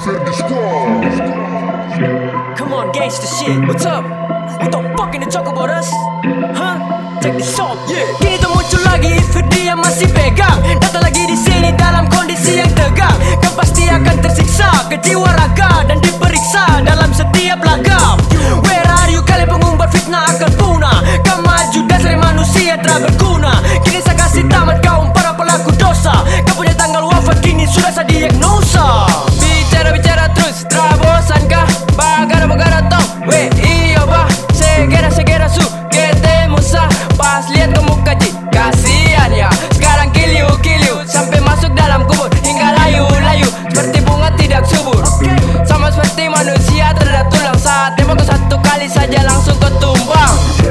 Come on, gangsta shit. What's up? You don't fucking talk about us, huh? Check this out, yeah. Kini tuh muncul lagi, Firdi yang masih pegang. Datang lagi di sini dalam kondisi yang tegang. Kau pasti akan tersiksa ke jiwa raga dan diperiksa dalam setiap laga. Where are you? Kalian pengumbar fitnah akan punah. Kau maju dasar manusia tak berguna. Kini saya kasih tamat kaum para pelaku dosa. Kau punya tanggal wafat kini sudah saya diagnosa. Bicara-bicara terus, tak bosankah? Bagara-bagara toh, weh iya bah. Segera su, ketemu sah. Pas lihat ke muka ji, kasihan ya. Sekarang kiliu sampai masuk dalam kubur hingga layu-layu seperti bunga tidak subur. Sama seperti manusia terhadap tulang. Saat tembak satu kali saja langsung ketumbang.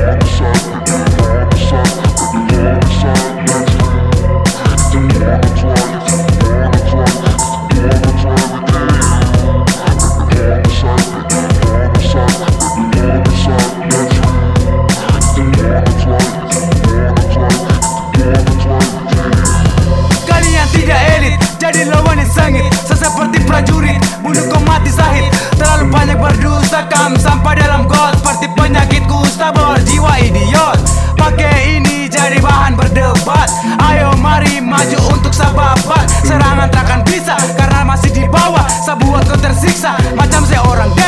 Jadi lawan yang sengit, seperti prajurit bunuh kau mati sahid. Terlalu banyak berdusta kam sampai dalam got. Seperti penyakit kusta berjiwa idiot. Pakai ini jadi bahan berdebat. Ayo mari maju untuk sahabat. Serangan takkan bisa karena masih di bawah. Saya buat kau tersiksa macam seorang